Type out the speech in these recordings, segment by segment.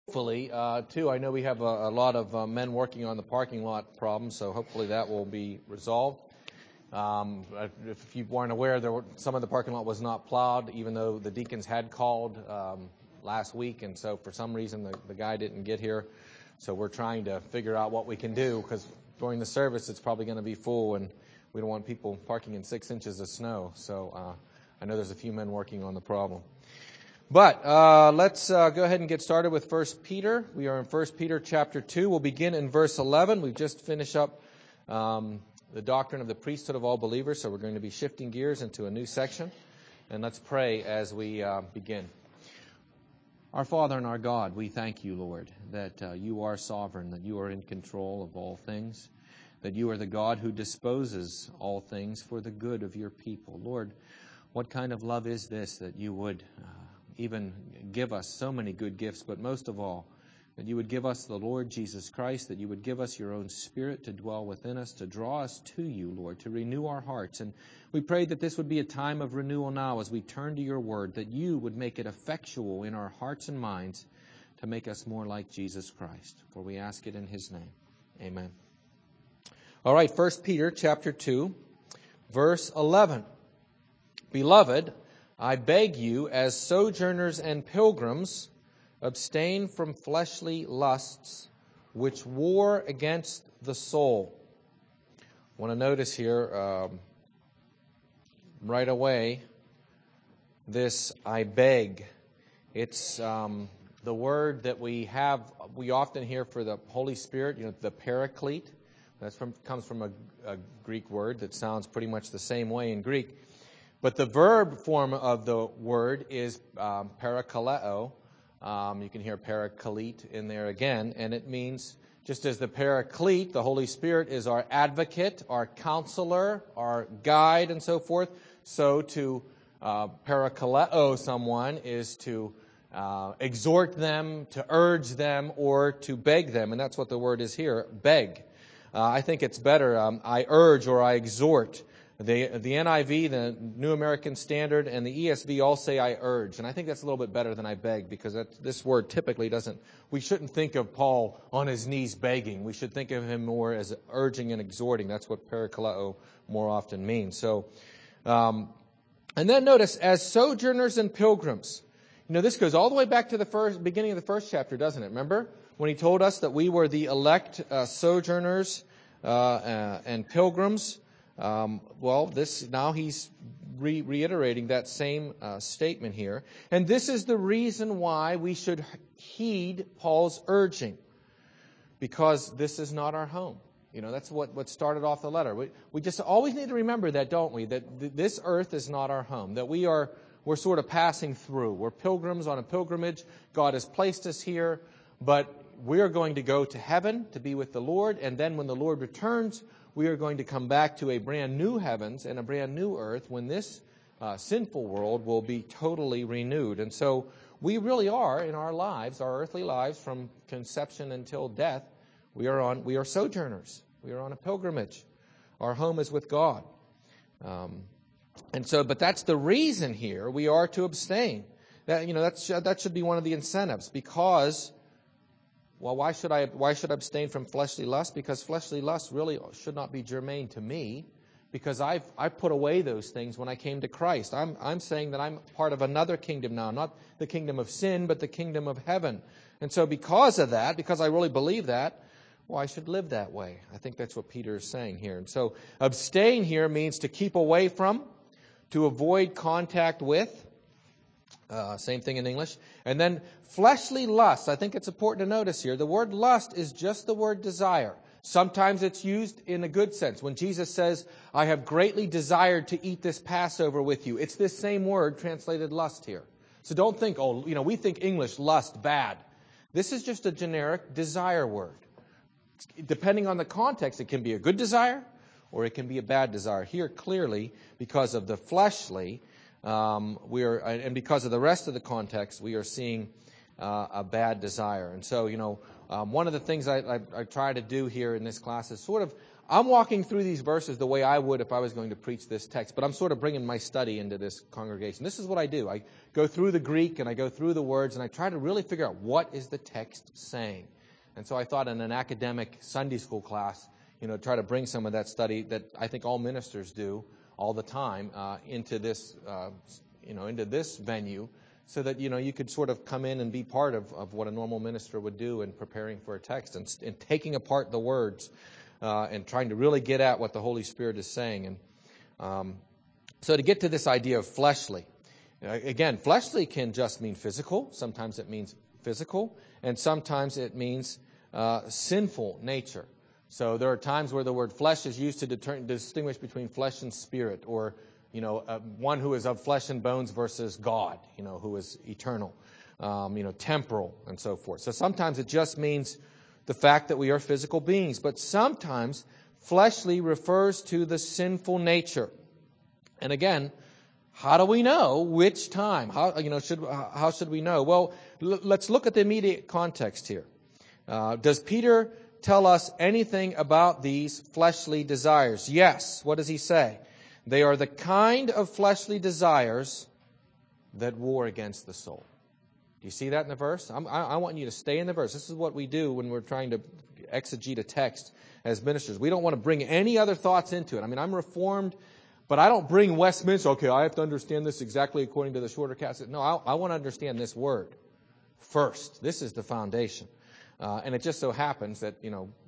Hopefully, too, I know we have a lot of men working on the parking lot problem, so hopefully that will be resolved. If you weren't aware, some of the parking lot was not plowed, even though the deacons had called last week, and so for some reason the guy didn't get here. So we're trying to figure out what we can do, because during the service it's probably going to be full, and we don't want people parking in 6 inches of snow. So I know there's a few men working on the problem. But let's go ahead and get started with 1 Peter. We are in 1 Peter chapter 2. We'll begin in verse 11. We've just finished up the doctrine of the priesthood of all believers, so we're going to be shifting gears into a new section. And let's pray as we begin. Our Father and our God, we thank you, Lord, that you are sovereign, that you are in control of all things, that you are the God who disposes all things for the good of your people. Lord, what kind of love is this, that you would even give us so many good gifts, but most of all, that you would give us the Lord Jesus Christ, that you would give us your own Spirit to dwell within us, to draw us to you, Lord, to renew our hearts. And we pray that this would be a time of renewal now as we turn to your word, that you would make it effectual in our hearts and minds to make us more like Jesus Christ. For we ask it in his name. Amen. All right, 1 Peter chapter 2, verse 11. Beloved, I beg you, as sojourners and pilgrims, abstain from fleshly lusts which war against the soul. I want to notice here right away this I beg. It's the word that we often hear for the Holy Spirit, the Paraclete. Comes from a Greek word that sounds pretty much the same way in Greek. But the verb form of the word is parakaleo. You can hear parakalete in there again, and it means, just as the Paraclete, the Holy Spirit, is our advocate, our counselor, our guide, and so forth, so to parakaleo someone is to exhort them, to urge them, or to beg them, and that's what the word is here, beg. I think it's better, I urge or I exhort. The NIV, the New American Standard, and the ESV all say I urge. And I think that's a little bit better than I beg, because this word typically we shouldn't think of Paul on his knees begging. We should think of him more as urging and exhorting. That's what parakaleo more often means. So, and then notice, as sojourners and pilgrims. This goes all the way back to the beginning of the first chapter, doesn't it? Remember when he told us that we were the elect sojourners and pilgrims? Now he's reiterating that same statement here. And this is the reason why we should heed Paul's urging, because this is not our home. That's what started off the letter. We just always need to remember that, don't we? That this earth is not our home, that we're sort of passing through. We're pilgrims on a pilgrimage. God has placed us here, but we are going to go to heaven to be with the Lord, and then when the Lord returns, we are going to come back to a brand new heavens and a brand new earth when this sinful world will be totally renewed. And so we really are, in our lives, our earthly lives, from conception until death, we are sojourners. We are on a pilgrimage. Our home is with God. But that's the reason here we are to abstain. That should be one of the incentives, because, well, why should I abstain from fleshly lust? Because fleshly lust really should not be germane to me, because I put away those things when I came to Christ. I'm saying that I'm part of another kingdom now, not the kingdom of sin, but the kingdom of heaven. And so because of that, because I really believe that, well, I should live that way. I think that's what Peter is saying here. And so abstain here means to keep away from, to avoid contact with. Same thing in English. And then fleshly lust. I think it's important to notice here, the word lust is just the word desire. Sometimes it's used in a good sense. When Jesus says, I have greatly desired to eat this Passover with you, it's this same word translated lust here. So don't think, we think English, lust, bad. This is just a generic desire word. Depending on the context, it can be a good desire or it can be a bad desire. Here, clearly, because of the fleshly, and because of the rest of the context, we are seeing a bad desire. And so, one of the things I try to do here in this class is sort of I'm walking through these verses the way I would if I was going to preach this text, but I'm sort of bringing my study into this congregation. This is what I do. I go through the Greek and I go through the words and I try to really figure out what is the text saying. And so I thought in an academic Sunday school class, try to bring some of that study that I think all ministers do all the time into this, into this venue, so that you could sort of come in and be part of what a normal minister would do in preparing for a text and taking apart the words and trying to really get at what the Holy Spirit is saying. And so to get to this idea of fleshly, again, fleshly can just mean physical. Sometimes it means physical, and sometimes it means sinful nature. So there are times where the word flesh is used to distinguish between flesh and spirit, or one who is of flesh and bones versus God, who is eternal, temporal, and so forth. So sometimes it just means the fact that we are physical beings, but sometimes fleshly refers to the sinful nature. And again, how do we know which time? How should we know? Well, let's look at the immediate context here. Does Peter tell us anything about these fleshly desires? Yes. What does he say? They are the kind of fleshly desires that war against the soul. Do you see that in the verse? I want you to stay in the verse. This is what we do when we're trying to exegete a text as ministers. We don't want to bring any other thoughts into it. I mean, I'm Reformed, but I don't bring Westminster. Okay, I have to understand this exactly according to the shorter cast. No, I want to understand this word first. This is the foundation. And it just so happens that,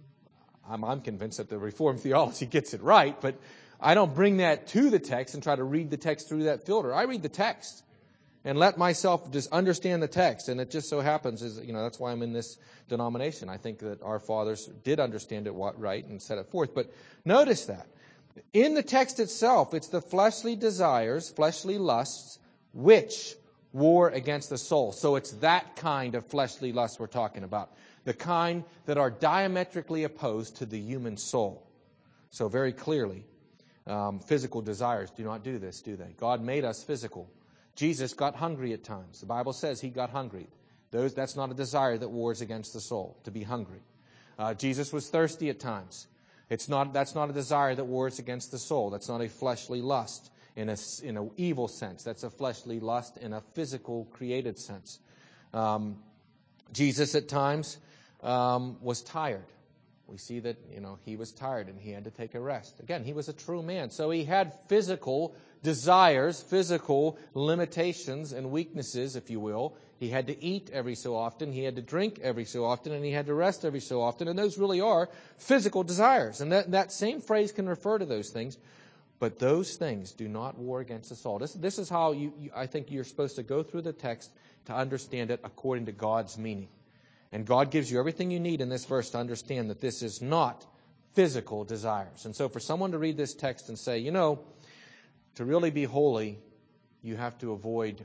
I'm convinced that the Reformed theology gets it right, but I don't bring that to the text and try to read the text through that filter. I read the text and let myself just understand the text. And it just so happens that's why I'm in this denomination. I think that our fathers did understand it right and set it forth. But notice that in the text itself, it's the fleshly desires, fleshly lusts, which war against the soul. So it's that kind of fleshly lust we're talking about. The kind that are diametrically opposed to the human soul. So very clearly, physical desires do not do this, do they? God made us physical. Jesus got hungry at times. The Bible says he got hungry. That's not a desire that wars against the soul, to be hungry. Jesus was thirsty at times. That's not a desire that wars against the soul. That's not a fleshly lust in an evil sense. That's a fleshly lust in a physical, created sense. Jesus at times was tired. We see that, he was tired and he had to take a rest. Again, he was a true man. So he had physical desires, physical limitations and weaknesses, if you will. He had to eat every so often. He had to drink every so often. And he had to rest every so often. And those really are physical desires. And that same phrase can refer to those things. But those things do not war against the soul. This is how I think you're supposed to go through the text to understand it according to God's meaning. And God gives you everything you need in this verse to understand that this is not physical desires. And so for someone to read this text and say, to really be holy, you have to avoid,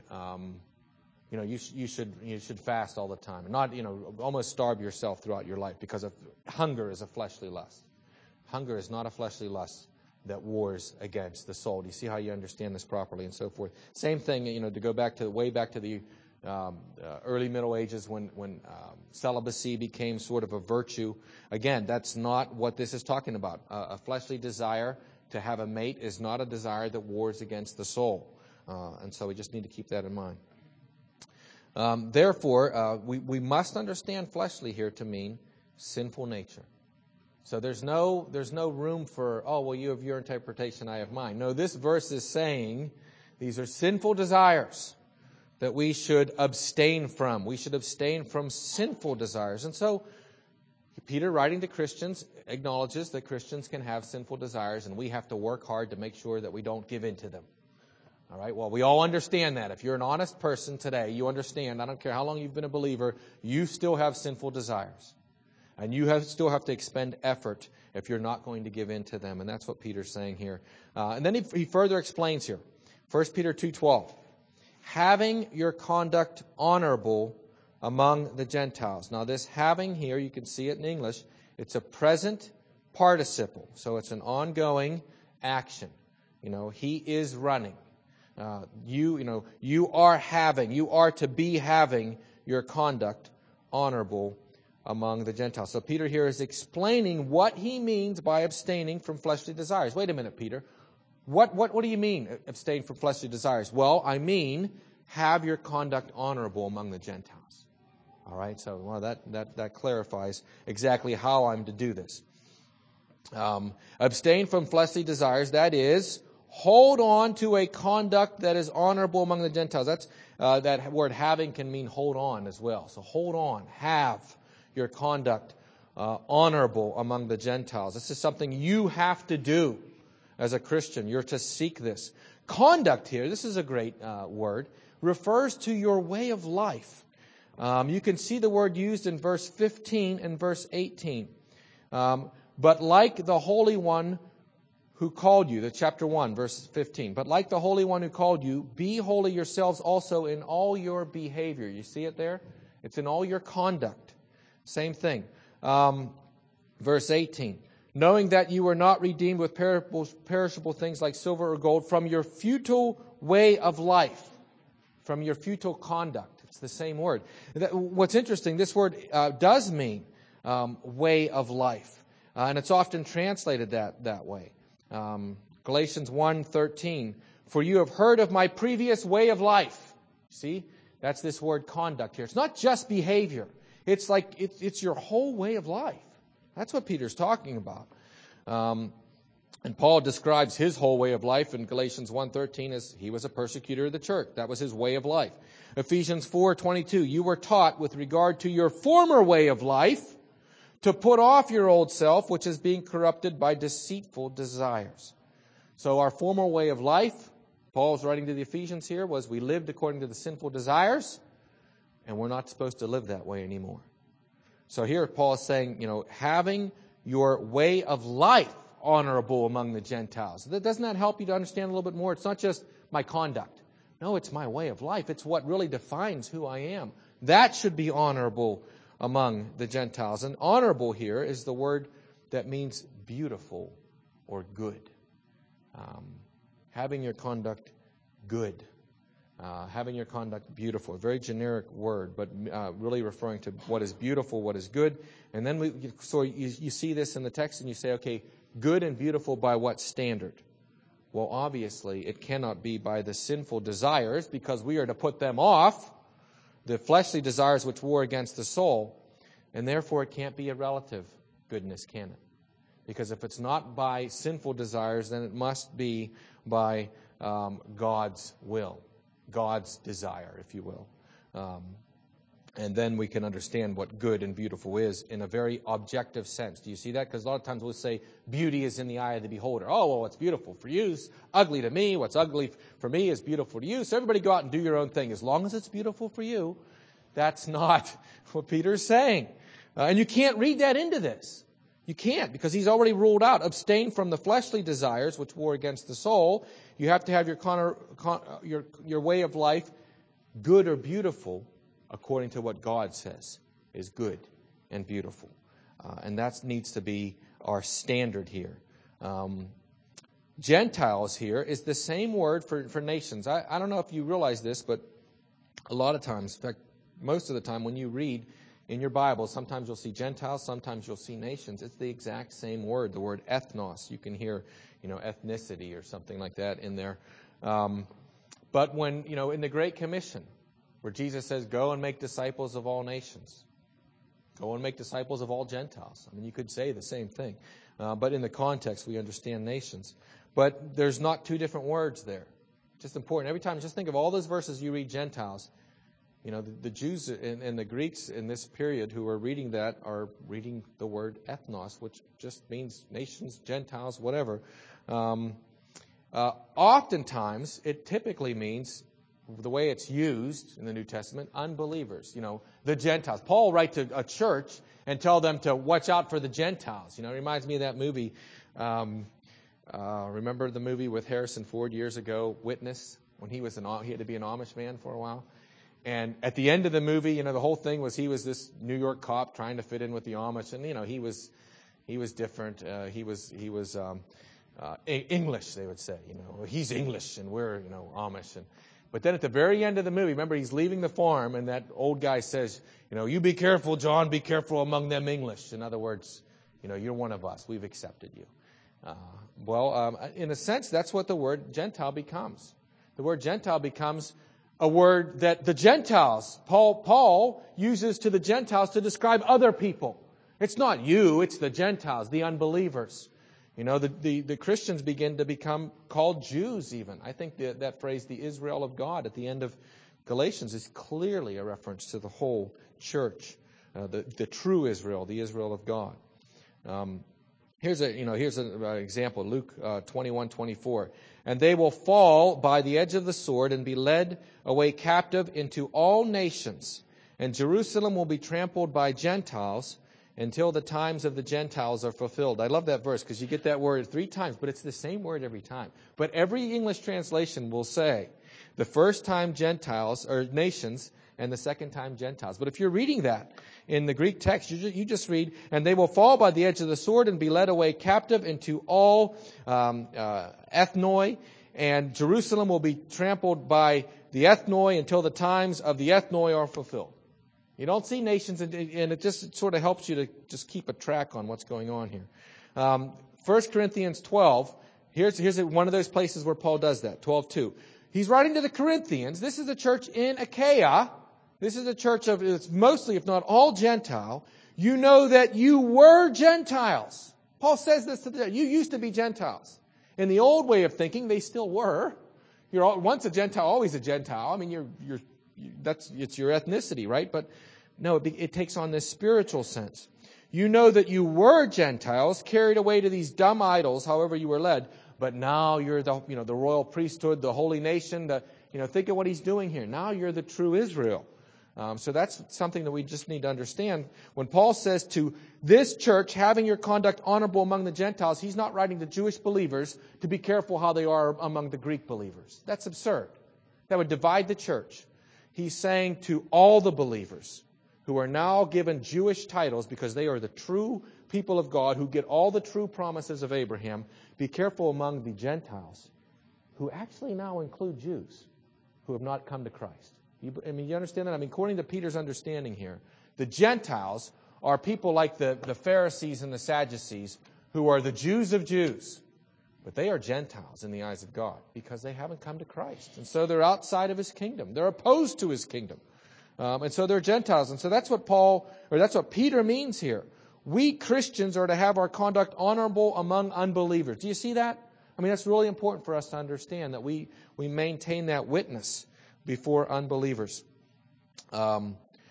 you should fast all the time. And not, almost starve yourself throughout your life because hunger is a fleshly lust. Hunger is not a fleshly lust that wars against the soul. Do you see how you understand this properly and so forth? Same thing, to go way back to the early Middle Ages when celibacy became sort of a virtue. Again, that's not what this is talking about. A fleshly desire to have a mate is not a desire that wars against the soul. And so we just need to keep that in mind. Therefore, we must understand fleshly here to mean sinful nature. So there's no room for, you have your interpretation, I have mine. No, this verse is saying these are sinful desires that we should abstain from. We should abstain from sinful desires. And so Peter, writing to Christians, acknowledges that Christians can have sinful desires, and we have to work hard to make sure that we don't give in to them. All right? Well, we all understand that. If you're an honest person today, you understand, I don't care how long you've been a believer, you still have sinful desires. And you still have to expend effort if you're not going to give in to them. And that's what Peter's saying here. And then he further explains here. 1 Peter 2:12. Having your conduct honorable among the Gentiles. Now this having here, you can see it in English, it's a present participle. So it's an ongoing action. He is running. You are to be having your conduct honorable among the Gentiles. So Peter here is explaining what he means by abstaining from fleshly desires. Wait a minute, Peter. What do you mean, abstain from fleshly desires? Well, I mean, have your conduct honorable among the Gentiles. All right, so that clarifies exactly how I'm to do this. Abstain from fleshly desires, that is, hold on to a conduct that is honorable among the Gentiles. That's that word having can mean hold on as well. So hold on, have your conduct honorable among the Gentiles. This is something you have to do as a Christian. You're to seek this. Conduct here, this is a great word, refers to your way of life. You can see the word used in verse 15 and verse 18. But like the Holy One who called you, the chapter 1, verse 15. But like the Holy One who called you, be holy yourselves also in all your behavior. You see it there? It's in all your conduct. Same thing. Verse 18. Knowing that you were not redeemed with perishable things like silver or gold from your futile way of life, from your futile conduct. It's the same word. What's interesting, this word does mean way of life. And it's often translated that way. Galatians 1:13, for you have heard of my previous way of life. See, that's this word conduct here. It's not just behavior. It's like it's your whole way of life. That's what Peter's talking about. And Paul describes his whole way of life in Galatians 1:13 as he was a persecutor of the church. That was his way of life. Ephesians 4:22, you were taught with regard to your former way of life to put off your old self, which is being corrupted by deceitful desires. So our former way of life, Paul's writing to the Ephesians here, was we lived according to the sinful desires, and we're not supposed to live that way anymore. So here Paul is saying, having your way of life honorable among the Gentiles. Doesn't that help you to understand a little bit more? It's not just my conduct. No, it's my way of life. It's what really defines who I am. That should be honorable among the Gentiles. And honorable here is the word that means beautiful or good. Having your conduct good. Having your conduct beautiful. A very generic word, but really referring to what is beautiful, what is good. And then you see this in the text and you say, okay, good and beautiful by what standard? Well, obviously, it cannot be by the sinful desires because we are to put them off, the fleshly desires which war against the soul, and therefore it can't be a relative goodness, can it? Because if it's not by sinful desires, then it must be by God's will, God's desire, if you will. And then we can understand what good and beautiful is in a very objective sense. Do you see that? Because a lot of times we'll say beauty is in the eye of the beholder. Oh, well, what's beautiful for you is ugly to me. What's ugly for me is beautiful to you. So everybody go out and do your own thing. As long as it's beautiful for you, that's not what Peter's saying. And you can't read that into this. You can't, because he's already ruled out. Abstain from the fleshly desires which war against the soul. You have to have your way of life good or beautiful according to what God says is good and beautiful. And that needs to be our standard here. Gentiles here is the same word for nations. I don't know if you realize this, but a lot of times, in fact, most of the time when you read in your Bible, sometimes you'll see Gentiles, sometimes you'll see nations. It's the exact same word, the word ethnos. You can hear, ethnicity or something like that in there. But when, in the Great Commission, where Jesus says, go and make disciples of all nations. Go and make disciples of all Gentiles. I mean, you could say the same thing. But in the context, we understand nations. But there's not two different words there. Just important. Every time, just think of all those verses you read Gentiles. The Jews and the Greeks in this period who are reading that are reading the word ethnos, which just means nations, Gentiles, whatever. Oftentimes, it typically means, the way it's used in the New Testament, unbelievers, the Gentiles. Paul will write to a church and tell them to watch out for the Gentiles. It reminds me of that movie. Remember the movie with Harrison Ford years ago, Witness, when he had to be an Amish man for a while? And at the end of the movie, the whole thing was he was this New York cop trying to fit in with the Amish, and he was different. He was English, they would say. He's English and we're Amish. But then at the very end of the movie, remember, he's leaving the farm, and that old guy says, you be careful, John, be careful among them English. In other words, you're one of us. We've accepted you. In a sense, that's what the word Gentile becomes. The word Gentile becomes a word that the Gentiles, Paul uses to the Gentiles to describe other people. It's not you, it's the Gentiles, the unbelievers. The Christians begin to become called Jews even. I think that phrase, the Israel of God, at the end of Galatians is clearly a reference to the whole church, the true Israel, the Israel of God. Here's an example, Luke 21:24. And they will fall by the edge of the sword and be led away captive into all nations. And Jerusalem will be trampled by Gentiles until the times of the Gentiles are fulfilled. I love that verse because you get that word 3 times, but it's the same word every time. But every English translation will say the first time Gentiles or nations and the second time Gentiles. But if you're reading that in the Greek text, you just read, and they will fall by the edge of the sword and be led away captive into all ethnoi, and Jerusalem will be trampled by the ethnoi until the times of the ethnoi are fulfilled. You don't see nations, and it just sort of helps you to just keep a track on what's going on here. 1 Corinthians 12, here's one of those places where Paul does that, 12:2. He's writing to the Corinthians. This is a church in Achaia. This is a church it's mostly, if not all, Gentile. You know that you were Gentiles. Paul says this to them. You used to be Gentiles. In the old way of thinking, they still were. You're once a Gentile, always a Gentile. I mean, it's your ethnicity, right? But no, it takes on this spiritual sense. You know that you were Gentiles, carried away to these dumb idols, however you were led. But now you're the royal priesthood, the holy nation. Think of what he's doing here. Now you're the true Israel. So that's something that we just need to understand. When Paul says to this church, having your conduct honorable among the Gentiles, he's not writing to Jewish believers to be careful how they are among the Greek believers. That's absurd. That would divide the church. He's saying to all the believers who are now given Jewish titles because they are the true people of God who get all the true promises of Abraham, be careful among the Gentiles who actually now include Jews who have not come to Christ. You understand that? According to Peter's understanding here, the Gentiles are people like the Pharisees and the Sadducees who are the Jews of Jews. But they are Gentiles in the eyes of God because they haven't come to Christ. And so they're outside of his kingdom. They're opposed to his kingdom. And so they're Gentiles. And so that's what Peter means here. We Christians are to have our conduct honorable among unbelievers. Do you see that? That's really important for us to understand that we maintain that witness before unbelievers. Let's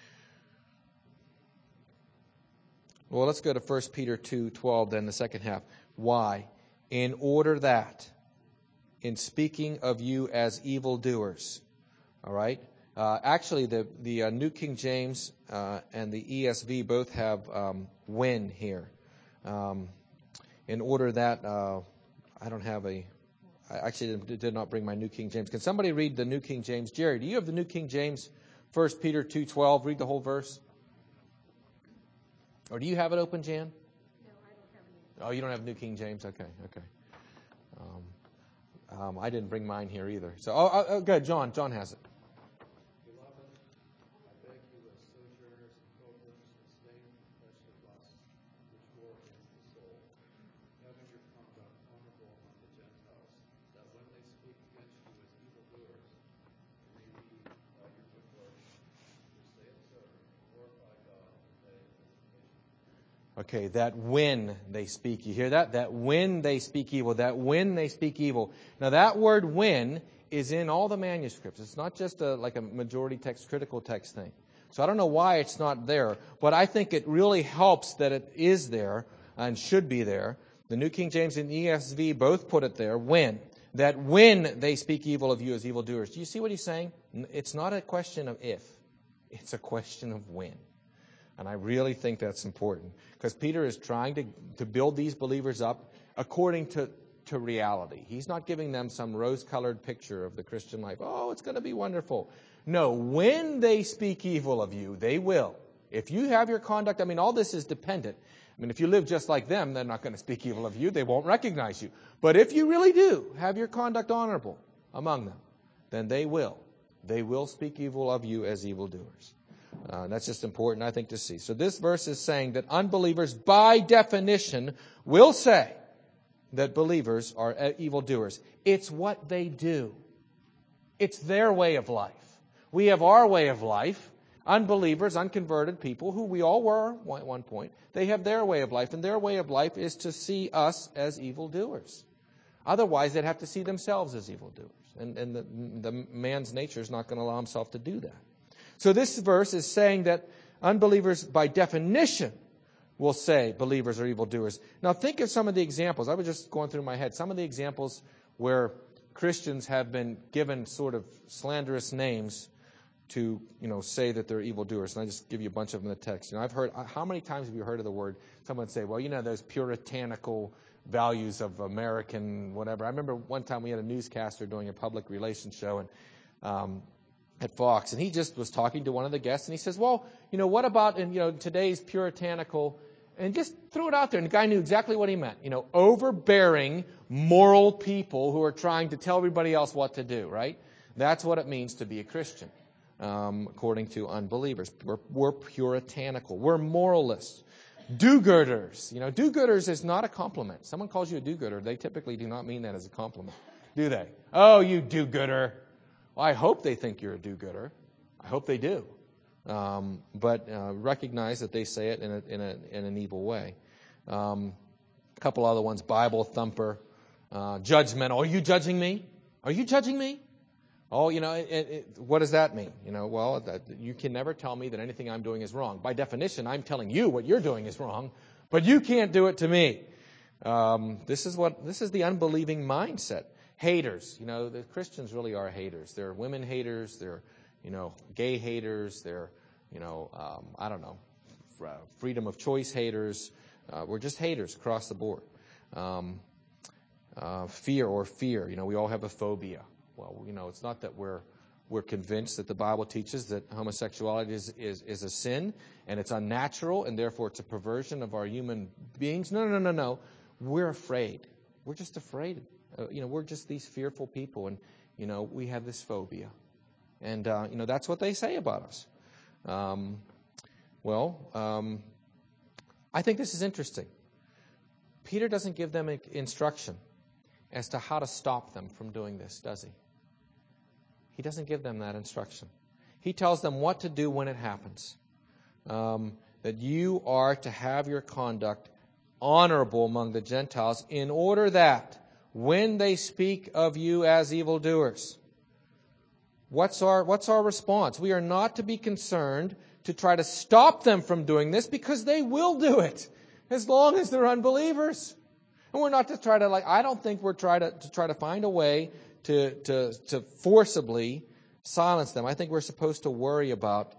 go to 1 Peter 2:12, then the second half. Why? In order that, in speaking of you as evildoers. All right? Actually, the New King James and the ESV both have when here. In order that, I don't have I actually did not bring my New King James. Can somebody read the New King James? Jerry, do you have the New King James, 1 Peter 2:12? Read the whole verse. Or do you have it open, Jan? No, I don't have it. Oh, you don't have New King James? Okay. I didn't bring mine here either. So, go ahead, John. John has it. Beloved, I beg you as sojourners and pilgrims, abstain from fleshly lusts, which war against the soul, having your conduct honorable among the Gentiles, that when they speak against you as evildoers, they may be by your good works, which they observe, glorify God in the day of visitation. Okay, that when they speak, you hear that? That when they speak evil, that when they speak evil. Now that word when is in all the manuscripts. It's not just like a majority text, critical text thing. So I don't know why it's not there, but I think it really helps that it is there and should be there. The New King James and ESV both put it there, when. That when they speak evil of you as evildoers. Do you see what he's saying? It's not a question of if. It's a question of when. And I really think that's important. Because Peter is trying to build these believers up according to reality. He's not giving them some rose-colored picture of the Christian life. Oh, it's going to be wonderful. No, when they speak evil of you, they will. If you have your conduct, all this is dependent. If you live just like them, they're not going to speak evil of you. They won't recognize you. But if you really do have your conduct honorable among them, then they will. They will speak evil of you as evildoers. That's just important, I think, to see. So this verse is saying that unbelievers, by definition, will say that believers are evildoers. It's what they do. It's their way of life. We have our way of life. Unbelievers, unconverted people, who we all were at one point, they have their way of life, and their way of life is to see us as evildoers. Otherwise, they'd have to see themselves as evildoers. And the man's nature is not going to allow himself to do that. So this verse is saying that unbelievers, by definition, will say believers are evildoers. Now think of some of the examples. I was just going through my head. Some of the examples where Christians have been given sort of slanderous names to, say that they're evildoers. And I just give you a bunch of them in the text. I've heard, how many times have you heard of the word, someone say, well, those puritanical values of American whatever. I remember one time we had a newscaster doing a public relations show at Fox, and he just was talking to one of the guests, and he says, well, what about in today's puritanical, and just threw it out there, and the guy knew exactly what he meant. Overbearing, moral people who are trying to tell everybody else what to do, right? That's what it means to be a Christian, according to unbelievers. We're puritanical. We're moralists. Do-gooders. Do-gooders is not a compliment. Someone calls you a do-gooder, they typically do not mean that as a compliment, do they? Oh, you do-gooder. Well, I hope they think you're a do-gooder. I hope they do. But recognize that they say it in an evil way. A couple other ones: Bible thumper, judgmental. Are you judging me? Are you judging me? Oh, what does that mean? You can never tell me that anything I'm doing is wrong. By definition, I'm telling you what you're doing is wrong, but you can't do it to me. This is the unbelieving mindset. Haters. The Christians really are haters. They're women haters. They're, gay haters. They're, freedom of choice haters. We're just haters across the board. Fear. We all have a phobia. Well, it's not that we're convinced that the Bible teaches that homosexuality is a sin and it's unnatural and therefore it's a perversion of our human beings. No. We're afraid. We're just afraid. We're just these fearful people, and we have this phobia, and that's what they say about us. I think this is interesting. Peter doesn't give them instruction as to how to stop them from doing this, does he? He doesn't give them that instruction. He tells them what to do when it happens. That you are to have your conduct honorable among the Gentiles, in order that when they speak of you as evildoers, what's our response? We are not to be concerned to try to stop them from doing this, because they will do it as long as they're unbelievers. And we're not to try to I don't think we're trying to find a way to forcibly silence them. I think we're supposed to worry about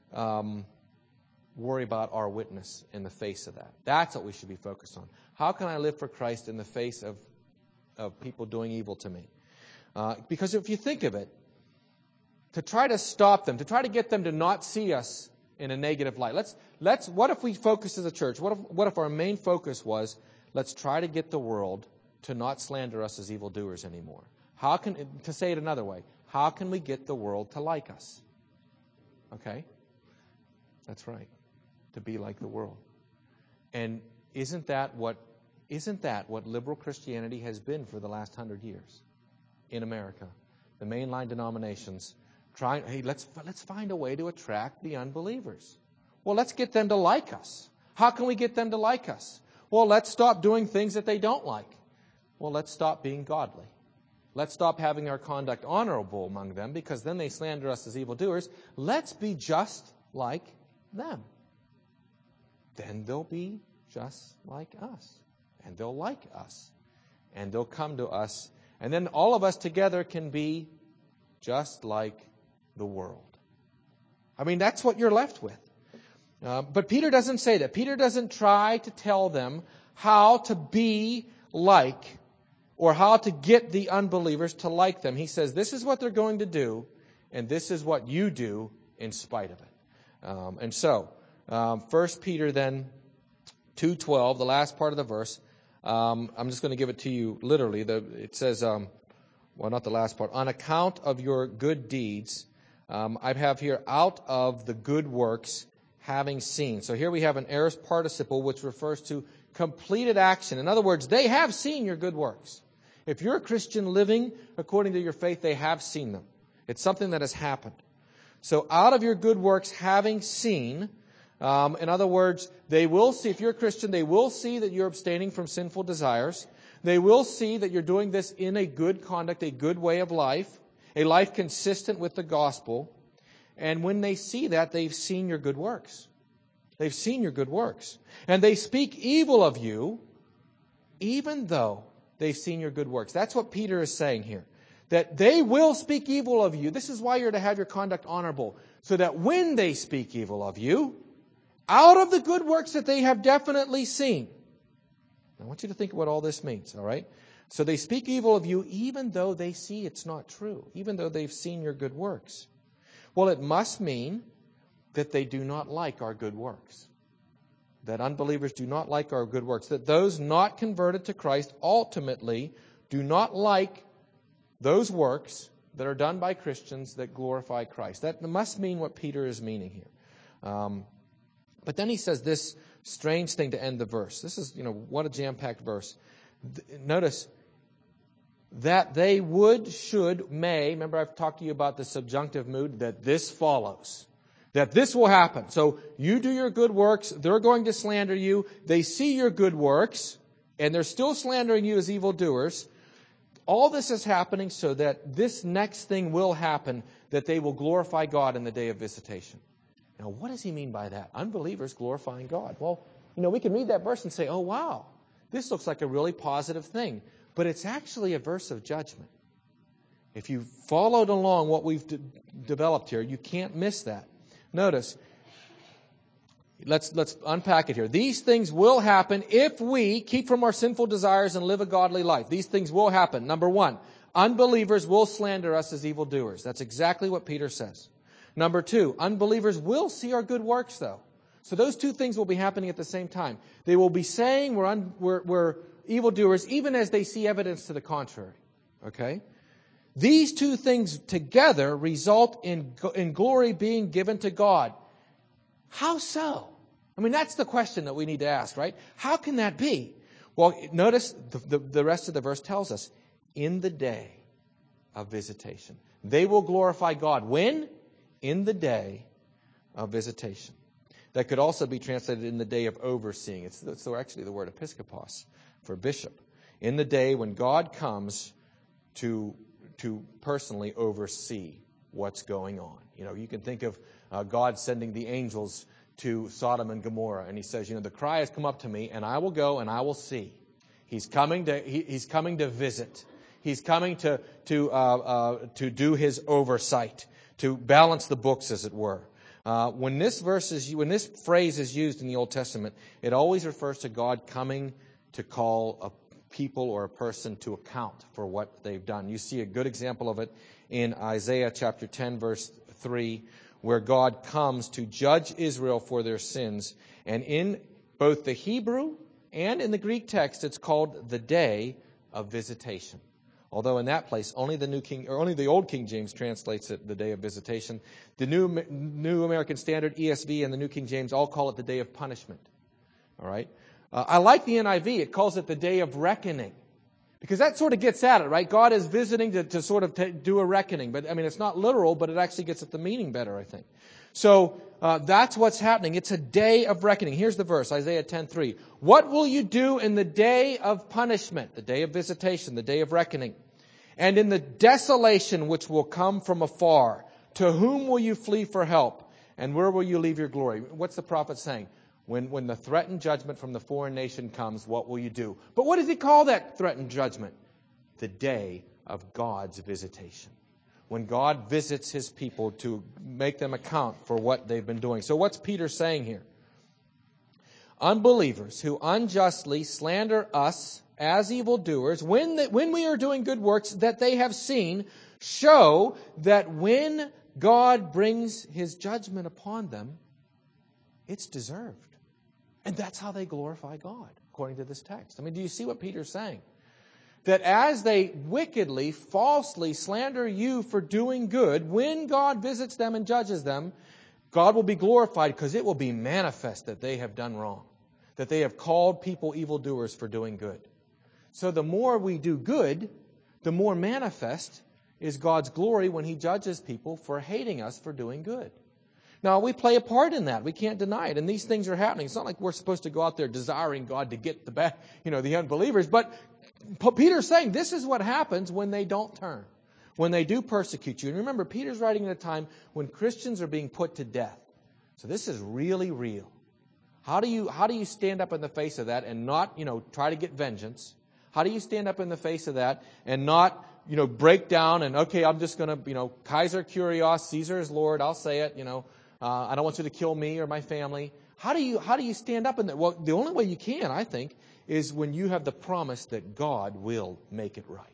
our witness in the face of that. That's what we should be focused on. How can I live for Christ in the face of people doing evil to me? Because if you think of it, to try to stop them, to try to get them to not see us in a negative light. What if we focus as a church? What if our main focus was, let's try to get the world to not slander us as evildoers anymore? To say it another way, how can we get the world to like us? Okay? That's right. To be like the world. And isn't that what liberal Christianity has been for the last 100 years in America? The mainline denominations let's find a way to attract the unbelievers. Well, let's get them to like us. How can we get them to like us? Well, let's stop doing things that they don't like. Well, let's stop being godly. Let's stop having our conduct honorable among them, because then they slander us as evildoers. Let's be just like them. Then they'll be just like us. And they'll like us. And they'll come to us. And then all of us together can be just like the world. I mean, that's what you're left with. But Peter doesn't say that. Peter doesn't try to tell them how to be like, or how to get the unbelievers to like them. He says, this is what they're going to do, and this is what you do in spite of it. 1 Peter then, 2:12, the last part of the verse, I'm just going to give it to you literally. It says, not the last part. On account of your good deeds I have here, out of the good works having seen. So here we have an aorist participle which refers to completed action. In other words, they have seen your good works. If you're a Christian living according to your faith, they have seen them. It's something that has happened. So out of your good works having seen, in other words, they will see, if you're a Christian, they will see that you're abstaining from sinful desires. They will see that you're doing this in a good conduct, a good way of life, a life consistent with the gospel. And when they see that, they've seen your good works. They've seen your good works. And they speak evil of you, even though they've seen your good works. That's what Peter is saying here. That they will speak evil of you. This is why you're to have your conduct honorable. So that when they speak evil of you, out of the good works that they have definitely seen. I want you to think of what all this means, all right? So they speak evil of you even though they see it's not true. Even though they've seen your good works. Well, it must mean that they do not like our good works. That unbelievers do not like our good works. That those not converted to Christ ultimately do not like those works that are done by Christians that glorify Christ. That must mean what Peter is meaning here. But then he says this strange thing to end the verse. This is, what a jam-packed verse. Notice that they would, should, may. Remember I've talked to you about the subjunctive mood, that this follows. That this will happen. So you do your good works, they're going to slander you. They see your good works, and they're still slandering you as evildoers. All this is happening so that this next thing will happen, that they will glorify God in the day of visitation. Now, what does he mean by that? Unbelievers glorifying God. Well, we can read that verse and say, oh, wow, this looks like a really positive thing. But it's actually a verse of judgment. If you followed along what we've developed here, you can't miss that. Notice, let's unpack it here. These things will happen if we keep from our sinful desires and live a godly life. These things will happen. Number one, unbelievers will slander us as evildoers. That's exactly what Peter says. Number two, unbelievers will see our good works, though. So those two things will be happening at the same time. They will be saying we're evildoers even as they see evidence to the contrary. Okay? These two things together result in glory being given to God. How so? I mean, that's the question that we need to ask, right? How can that be? Well, notice the rest of the verse tells us, in the day of visitation. They will glorify God. When? In the day of visitation. That could also be translated in the day of overseeing. It's actually the word episkopos for bishop. In the day when God comes to personally oversee what's going on. You can think of God sending the angels to Sodom and Gomorrah, and he says, the cry has come up to me, and I will go and I will see. He's coming to visit. He's coming to do his oversight, to balance the books, as it were. When this phrase is used in the Old Testament, it always refers to God coming to call a people or a person to account for what they've done. You see a good example of it in Isaiah chapter 10, verse 3, where God comes to judge Israel for their sins. And in both the Hebrew and in the Greek text, it's called the day of visitation. Although in that place, only the Old King James translates it the day of visitation. The New American Standard, ESV, and the New King James all call it the day of punishment. All right? I like the NIV. It calls it the day of reckoning. Because that sort of gets at it, right? God is visiting to sort of do a reckoning. But, it's not literal, but it actually gets at the meaning better, I think. So, that's what's happening. It's a day of reckoning. Here's the verse, Isaiah 10:3. What will you do in the day of punishment, the day of visitation, the day of reckoning? And in the desolation which will come from afar, to whom will you flee for help? And where will you leave your glory? What's the prophet saying? When the threatened judgment from the foreign nation comes, what will you do? But what does he call that threatened judgment? The day of God's visitation. When God visits his people to make them account for what they've been doing. So what's Peter saying here? Unbelievers who unjustly slander us as evildoers, when we are doing good works that they have seen, show that when God brings his judgment upon them, it's deserved. And that's how they glorify God, according to this text. Do you see what Peter's saying? that as they wickedly, falsely slander you for doing good, when God visits them and judges them, God will be glorified because it will be manifest that they have done wrong, that they have called people evildoers for doing good. So the more we do good, the more manifest is God's glory when He judges people for hating us for doing good. Now, we play a part in that. We can't deny it. And these things are happening. It's not like we're supposed to go out there desiring God to get the unbelievers. But Peter's saying this is what happens when they don't turn, when they do persecute you. And remember, Peter's writing at a time when Christians are being put to death. So this is really real. How do you stand up in the face of that and not, try to get vengeance? How do you stand up in the face of that and not, break down and, okay, I'm just going to, Kaiser Kurios, Caesar is Lord, I'll say it, I don't want you to kill me or my family. How do you stand up in that? Well, the only way you can, I think, is when you have the promise that God will make it right.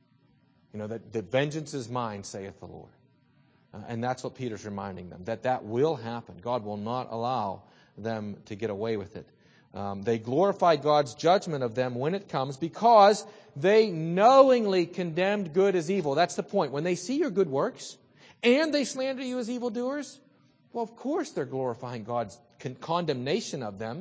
That vengeance is mine, saith the Lord. And that's what Peter's reminding them, that will happen. God will not allow them to get away with it. They glorify God's judgment of them when it comes because they knowingly condemned good as evil. That's the point. When they see your good works and they slander you as evildoers, well, of course they're glorifying God's condemnation of them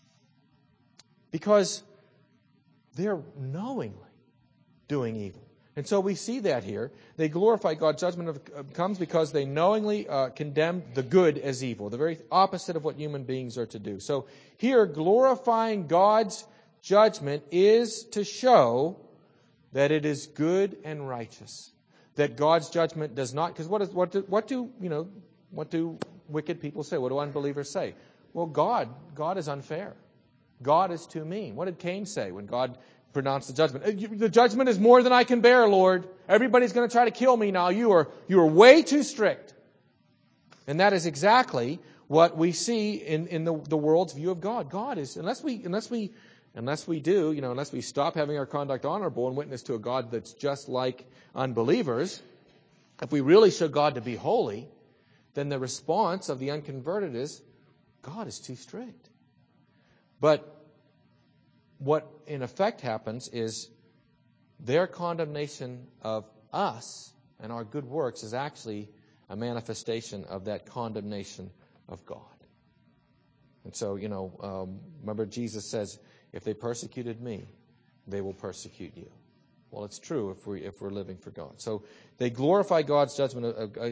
because they're knowingly doing evil. And so we see that here. They glorify God's judgment comes because they knowingly condemn the good as evil, the very opposite of what human beings are to do. So here, glorifying God's judgment is to show that it is good and righteous. That God's judgment does not, because what do wicked people say? What do unbelievers say? Well, God is unfair. God is too mean. What did Cain say when God pronounced the judgment? The judgment is more than I can bear, Lord. Everybody's going to try to kill me now. You are way too strict. And that is exactly what we see in the world's view of God. God is, unless we stop having our conduct honorable and witness to a God that's just like unbelievers, if we really show God to be holy, then the response of the unconverted is, God is too strict. But what in effect happens is their condemnation of us and our good works is actually a manifestation of that condemnation of God. And so, remember Jesus says, if they persecuted me, they will persecute you. Well, it's true if we're living for God. So they glorify God's judgment. I'm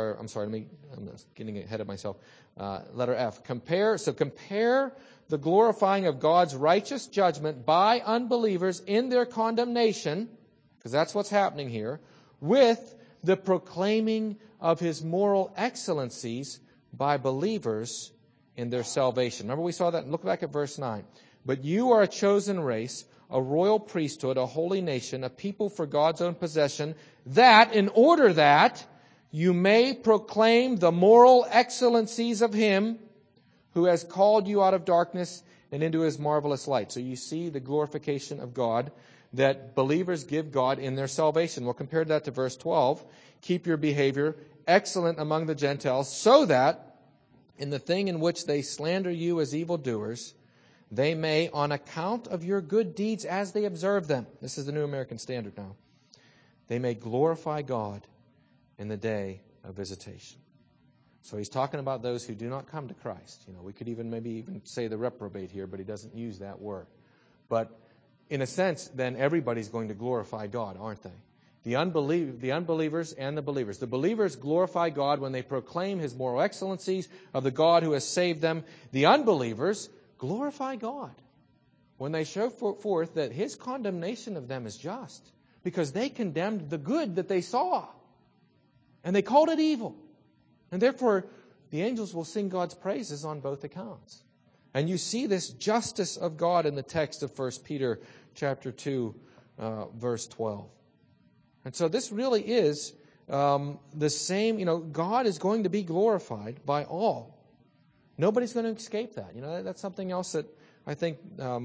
getting ahead of myself. Letter F. Compare the glorifying of God's righteous judgment by unbelievers in their condemnation, because that's what's happening here, with the proclaiming of His moral excellencies by believers in their salvation. Remember we saw that? Look back at verse 9. But you are a chosen race, a royal priesthood, a holy nation, a people for God's own possession, that in order that you may proclaim the moral excellencies of Him who has called you out of darkness and into His marvelous light. So you see the glorification of God that believers give God in their salvation. Well, compare that to verse 12. Keep your behavior excellent among the Gentiles, so that in the thing in which they slander you as evildoers, they may, on account of your good deeds as they observe them, this is the New American Standard now, they may glorify God in the day of visitation. So he's talking about those who do not come to Christ. We could maybe say the reprobate here, but he doesn't use that word. But in a sense, then everybody's going to glorify God, aren't they? The unbelievers and the believers. The believers glorify God when they proclaim His moral excellencies of the God who has saved them. The unbelievers glorify God when they show forth that His condemnation of them is just, because they condemned the good that they saw and they called it evil. And therefore, the angels will sing God's praises on both accounts. And you see this justice of God in the text of 1 Peter chapter 2, verse 12. And so this really is the same, God is going to be glorified by all. Nobody's going to escape that. That's something else that I think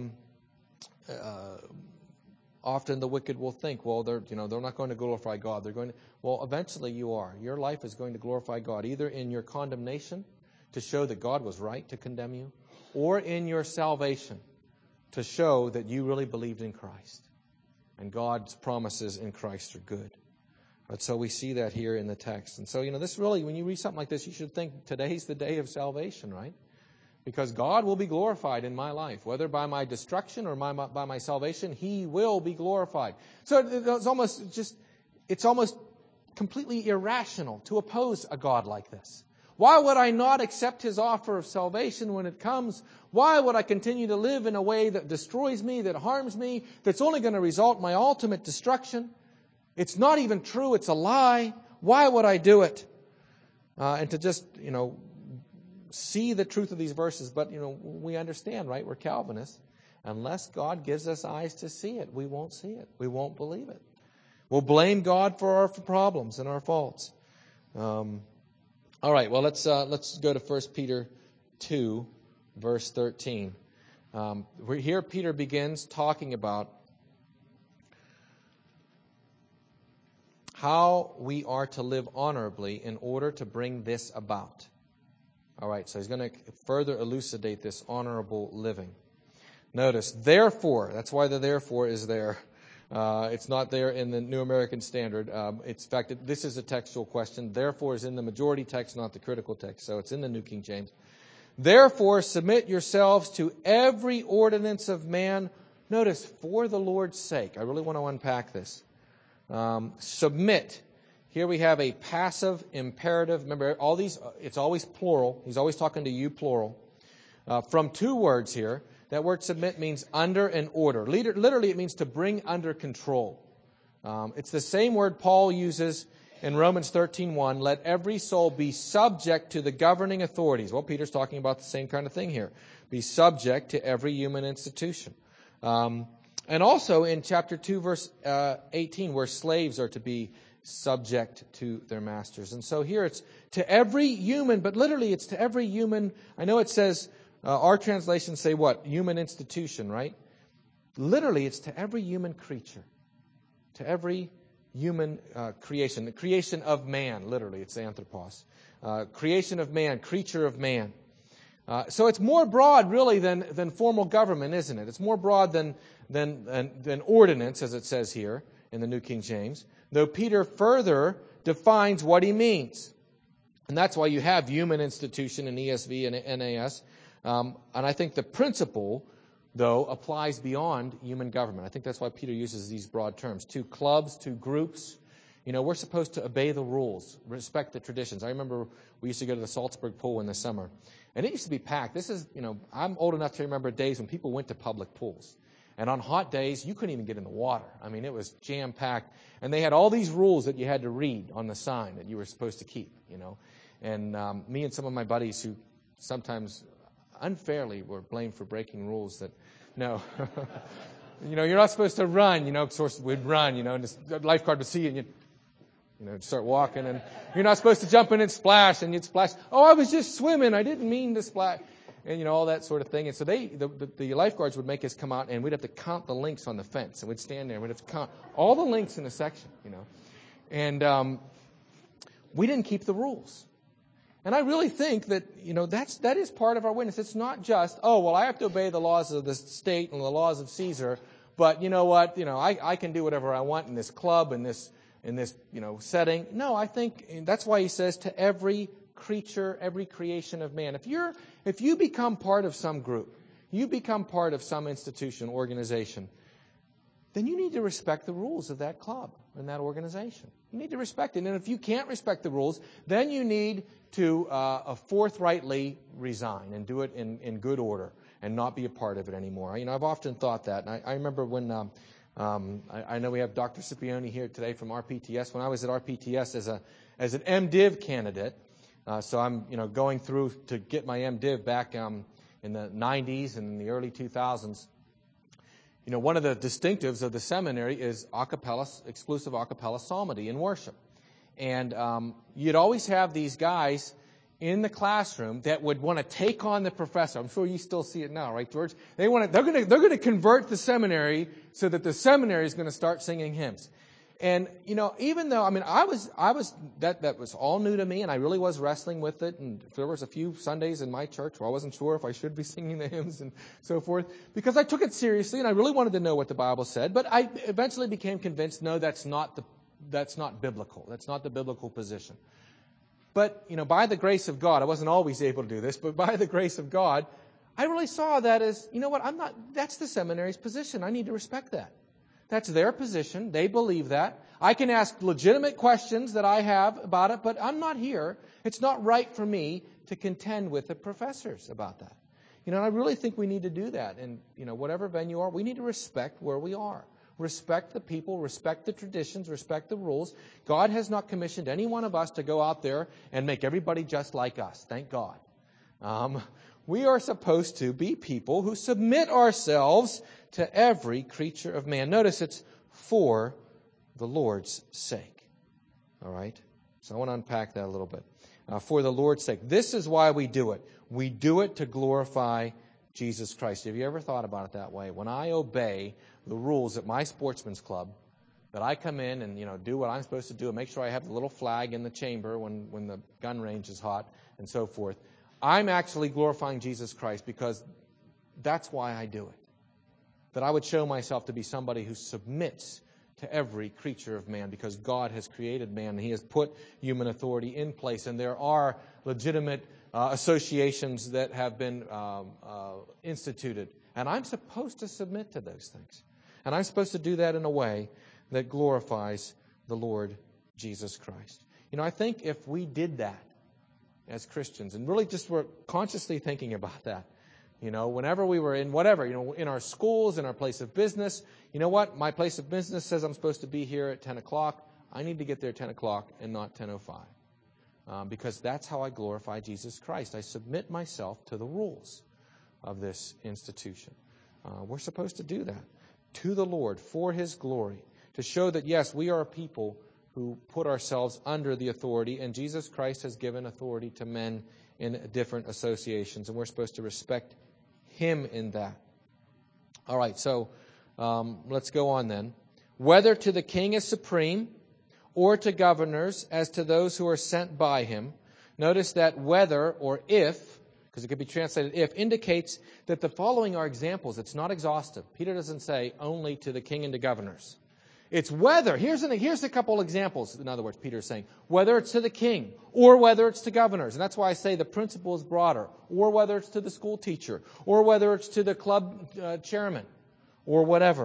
often the wicked will think, well, they're not going to glorify God. They're going to, well, eventually you are. Your life is going to glorify God, either in your condemnation to show that God was right to condemn you, or in your salvation to show that you really believed in Christ. And God's promises in Christ are good. But so we see that here in the text. And so, this really, when you read something like this, you should think today's the day of salvation, right? Because God will be glorified in my life. Whether by my destruction or by my salvation, He will be glorified. So it's almost completely irrational to oppose a God like this. Why would I not accept His offer of salvation when it comes? Why would I continue to live in a way that destroys me, that harms me, that's only going to result in my ultimate destruction? It's not even true. It's a lie. Why would I do it? And to just, see the truth of these verses. But, we understand, right? We're Calvinists. Unless God gives us eyes to see it, we won't see it. We won't believe it. We'll blame God for our problems and our faults. All right. Well, let's go to 1 Peter 2, verse 13. Here Peter begins talking about how we are to live honorably in order to bring this about. All right, so he's going to further elucidate this honorable living. Notice, therefore, that's why the therefore is there. It's not there in the New American Standard. In fact, this is a textual question. Therefore is in the majority text, not the critical text. So it's in the New King James. Therefore, submit yourselves to every ordinance of man. Notice, for the Lord's sake. I really want to unpack this. Submit. Here we have a passive imperative. Remember, all these, it's always plural. He's always talking to you, plural. From two words here. That word submit means under and order. Literally, it means to bring under control. It's the same word Paul uses in Romans 13:1. Let every soul be subject to the governing authorities. Well, Peter's talking about the same kind of thing here. Be subject to every human institution. And also in chapter 2, verse 18, where slaves are to be subject to their masters. And so here it's to every human, but literally it's to every human. I know it says, our translations say what? Human institution, right? Literally it's to every human creature. To every human creation. The creation of man, literally, it's anthropos. Creation of man, creature of man. So it's more broad, really, than formal government, isn't it? It's more broad than ordinance, as it says here in the New King James. Though Peter further defines what he means. And that's why you have human institution in ESV and NAS. And I think the principle, though, applies beyond human government. I think that's why Peter uses these broad terms. 2 clubs, 2 groups. We're supposed to obey the rules, respect the traditions. I remember we used to go to the Salzburg pool in the summer. And it used to be packed. This is, I'm old enough to remember days when people went to public pools. And on hot days, you couldn't even get in the water. I mean, it was jam-packed. And they had all these rules that you had to read on the sign that you were supposed to keep, And me and some of my buddies who sometimes unfairly were blamed for breaking rules that, no. You're not supposed to run, of course we'd run, and the lifeguard would see you and you'd start walking. And you're not supposed to jump in and splash, and you'd splash. Oh, I was just swimming. I didn't mean to splash. And, all that sort of thing. And so the lifeguards would make us come out, and we'd have to count the links on the fence. And we'd stand there, and we'd have to count all the links in a section, And we didn't keep the rules. And I really think that, that is part of our witness. It's not just, I have to obey the laws of the state and the laws of Caesar, but you know what? I can do whatever I want in this club, in this setting. No, I think that's why he says to every creature, every creation of man. If you become part of some group, you become part of some institution, organization, then you need to respect the rules of that club and that organization. You need to respect it. And if you can't respect the rules, then you need to forthrightly resign and do it in good order and not be a part of it anymore. I've often thought that. And I remember when I know we have Dr. Scipione here today from RPTS. When I was at RPTS as an MDiv candidate, so I'm going through to get my MDiv back in the 90s and in the early 2000s. One of the distinctives of the seminary is exclusive a cappella psalmody in worship. And you'd always have these guys in the classroom that would want to take on the professor. I'm sure you still see it now, right, George? They're going to convert the seminary so that the seminary is going to start singing hymns. And, even though, that was all new to me, and I really was wrestling with it, and there was a few Sundays in my church where I wasn't sure if I should be singing the hymns and so forth, because I took it seriously, and I really wanted to know what the Bible said, but I eventually became convinced, no, that's not biblical. That's not the biblical position. But, by the grace of God, I wasn't always able to do this, but by the grace of God, I really saw that as, that's the seminary's position. I need to respect that. That's their position. They believe that. I can ask legitimate questions that I have about it, but I'm not here. It's not right for me to contend with the professors about that. And I really think we need to do that. And, whatever venue you are, we need to respect where we are. Respect the people, respect the traditions, respect the rules. God has not commissioned any one of us to go out there and make everybody just like us. Thank God. We are supposed to be people who submit ourselves to every creature of man. Notice it's for the Lord's sake. All right? So I want to unpack that a little bit. For the Lord's sake. This is why we do it. We do it to glorify Jesus Christ. Have you ever thought about it that way? When I obey the rules at my sportsman's club, that I come in and do what I'm supposed to do and make sure I have the little flag in the chamber when the gun range is hot and so forth, I'm actually glorifying Jesus Christ because that's why I do it. That I would show myself to be somebody who submits to every creature of man because God has created man and He has put human authority in place. And there are legitimate associations that have been instituted. And I'm supposed to submit to those things. And I'm supposed to do that in a way that glorifies the Lord Jesus Christ. I think if we did that as Christians and really just were consciously thinking about that, whenever we were in whatever, in our schools, in our place of business, my place of business says I'm supposed to be here at 10 o'clock. I need to get there at 10 o'clock and not 10:05. Because that's how I glorify Jesus Christ. I submit myself to the rules of this institution. We're supposed to do that to the Lord for His glory, to show that, yes, we are a people who put ourselves under the authority, and Jesus Christ has given authority to men in different associations, and we're supposed to respect Him in that. All right, so let's go on then. Whether to the king as supreme, or to governors as to those who are sent by him. Notice that whether or if, because it could be translated if, indicates that the following are examples. It's not exhaustive. Peter doesn't say only to the king and to governors. It's whether. Here's a couple examples. In other words, Peter is saying whether it's to the king or whether it's to governors. And that's why I say the principle is broader. Or whether it's to the school teacher. Or whether it's to the club chairman. Or whatever.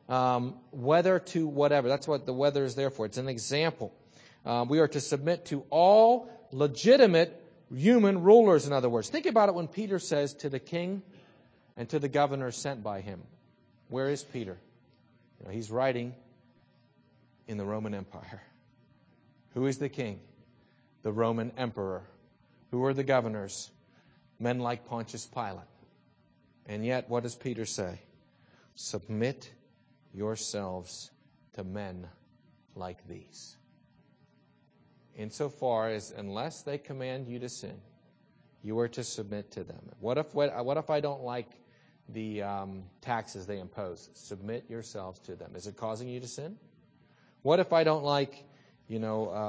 Whether to whatever. That's what the whether is there for. It's an example. We are to submit to all legitimate human rulers, in other words. Think about it when Peter says to the king and to the governor sent by him. Where is Peter? He's writing in the Roman Empire. Who is the king? The Roman emperor. Who are the governors? Men like Pontius Pilate. And yet, what does Peter say? Submit yourselves to men like these. Insofar as, unless they command you to sin, you are to submit to them. What if I don't like the taxes they impose? Submit yourselves to them. Is it causing you to sin? What if I don't like, the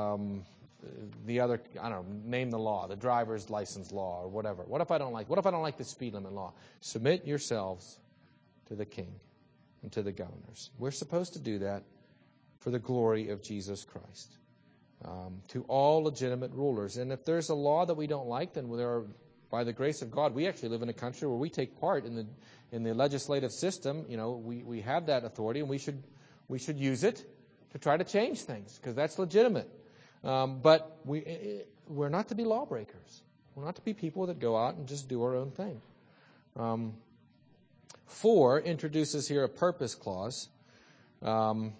other, name the law, the driver's license law or whatever? What if I don't like the speed limit law? Submit yourselves to the king and to the governors. We're supposed to do that for the glory of Jesus Christ. To all legitimate rulers. And if there's a law that we don't like, then by the grace of God, we actually live in a country where we take part in the legislative system. We have that authority, and we should use it to try to change things, because that's legitimate. But we're not to be lawbreakers. We're not to be people that go out and just do our own thing. 4 introduces here a purpose clause. And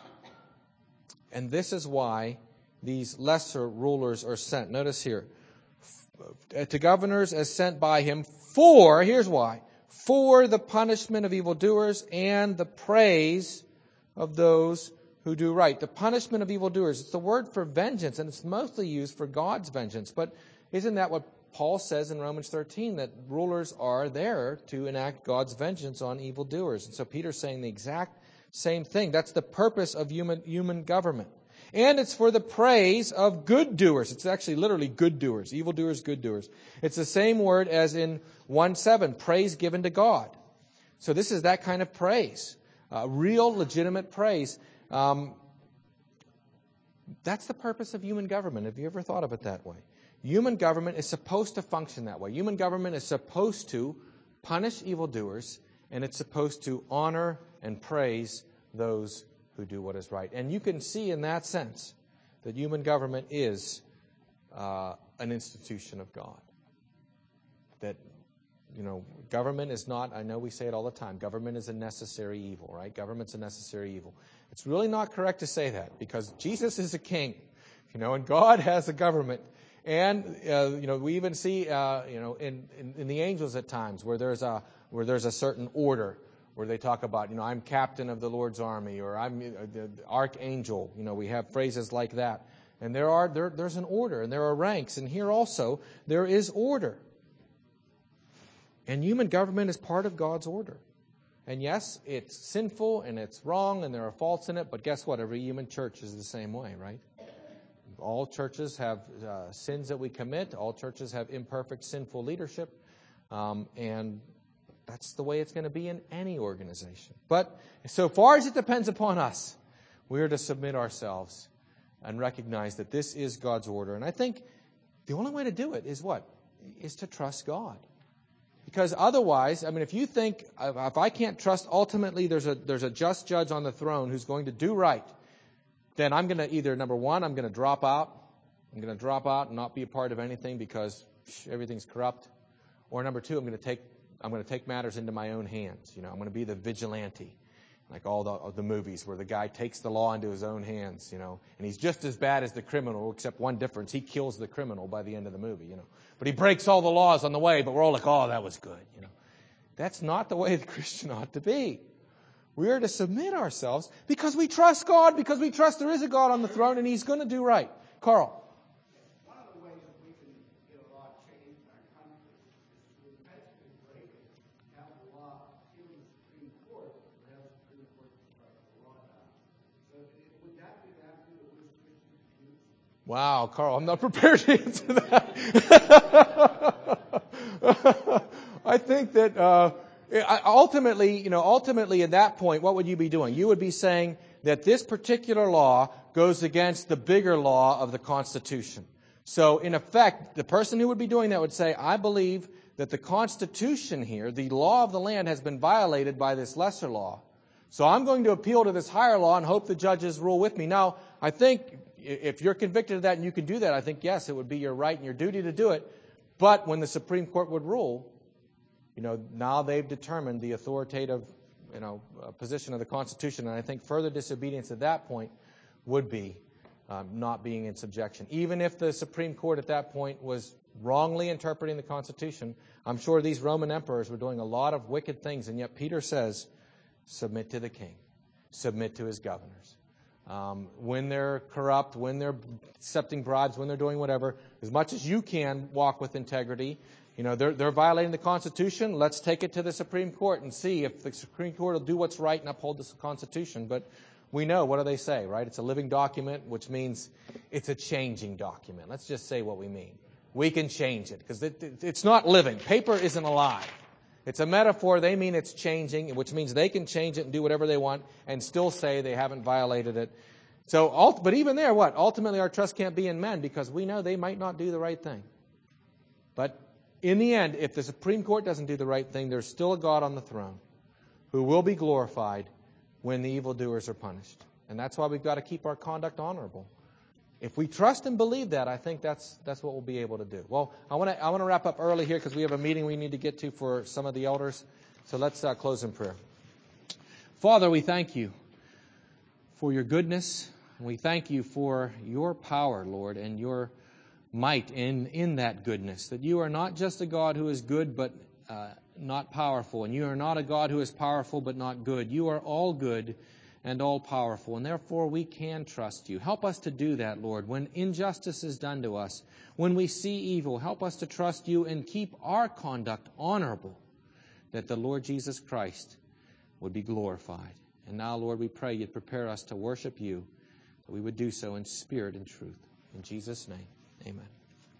this is why these lesser rulers are sent. Notice here, to governors as sent by him for, here's why, for the punishment of evildoers and the praise of those who do right. The punishment of evildoers. It's the word for vengeance, and it's mostly used for God's vengeance. But isn't that what Paul says in Romans 13, that rulers are there to enact God's vengeance on evildoers? And so Peter's saying the exact same thing. That's the purpose of human government. And it's for the praise of good doers. It's actually literally good doers. Evil doers, good doers. It's the same word as in 1:7, praise given to God. So this is that kind of praise. Real, legitimate praise. That's the purpose of human government. Have you ever thought of it that way? Human government is supposed to function that way. Human government is supposed to punish evildoers, and it's supposed to honor and praise those who do what is right. And you can see in that sense that human government is an institution of God. That, government is not, I know we say it all the time, government is a necessary evil, right? Government's a necessary evil. It's really not correct to say that, because Jesus is a king, and God has a government. And, we even see, in the angels at times where there's a certain order, where they talk about, I'm captain of the Lord's army, or I'm the archangel. We have phrases like that. And there's an order, and there are ranks. And here also, there is order. And human government is part of God's order. And yes, it's sinful, and it's wrong, and there are faults in it, but guess what? Every human church is the same way, right? All churches have sins that we commit. All churches have imperfect, sinful leadership. And that's the way it's going to be in any organization. But so far as it depends upon us, we are to submit ourselves and recognize that this is God's order. And I think the only way to do it is what? Is to trust God. Because otherwise, if you think, if I can't trust ultimately there's a just judge on the throne who's going to do right, then I'm going to either, number one, I'm going to drop out. I'm going to drop out and not be a part of anything because everything's corrupt. Or number two, I'm going to take matters into my own hands. I'm going to be the vigilante, like all the movies where the guy takes the law into his own hands, and he's just as bad as the criminal, except one difference: he kills the criminal by the end of the movie, But he breaks all the laws on the way, but we're all like, oh, that was good, That's not the way the Christian ought to be. We are to submit ourselves because we trust God, because we trust there is a God on the throne and He's going to do right. Carl. One of the ways that we can get a law changed in our country is to eventually break it, have the law in the Supreme Court, or have the Supreme Court strike the law down. So would that be the avenue that we as Christians use? Wow, Carl, I'm not prepared to answer that. I think that ultimately at that point, what would you be doing? You would be saying that this particular law goes against the bigger law of the Constitution. So in effect, the person who would be doing that would say, I believe that the Constitution here, the law of the land, has been violated by this lesser law. So I'm going to appeal to this higher law and hope the judges rule with me. Now, I think if you're convicted of that and you can do that, I think, yes, it would be your right and your duty to do it. But when the Supreme Court would rule, now they've determined the authoritative, position of the Constitution. And I think further disobedience at that point would be not being in subjection. Even if the Supreme Court at that point was wrongly interpreting the Constitution, I'm sure these Roman emperors were doing a lot of wicked things. And yet Peter says, submit to the king. Submit to his governors. When they're corrupt, when they're accepting bribes, when they're doing whatever, as much as you can walk with integrity. They're violating the Constitution. Let's take it to the Supreme Court and see if the Supreme Court will do what's right and uphold the Constitution. But we know, what do they say, right? It's a living document, which means it's a changing document. Let's just say what we mean. We can change it because it's not living. Paper isn't alive. It's a metaphor. They mean it's changing, which means they can change it and do whatever they want and still say they haven't violated it. So, but even there, what? Ultimately, our trust can't be in men because we know they might not do the right thing. But in the end, if the Supreme Court doesn't do the right thing, there's still a God on the throne who will be glorified when the evildoers are punished. And that's why we've got to keep our conduct honorable. If we trust and believe that, I think that's what we'll be able to do. Well, I want to wrap up early here because we have a meeting we need to get to for some of the elders. So let's close in prayer. Father, we thank you for your goodness. We thank you for your power, Lord, and your might in that goodness. That you are not just a God who is good but not powerful. And you are not a God who is powerful but not good. You are all good and all-powerful, and therefore we can trust you. Help us to do that, Lord. When injustice is done to us, when we see evil, help us to trust you and keep our conduct honorable, that the Lord Jesus Christ would be glorified. And now, Lord, we pray you'd prepare us to worship you, that we would do so in spirit and truth. In Jesus' name, amen.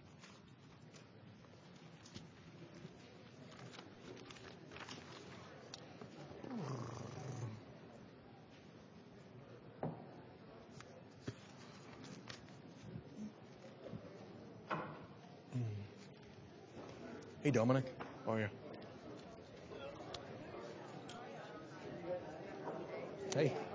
Hey, Dominic. How are you? Hey.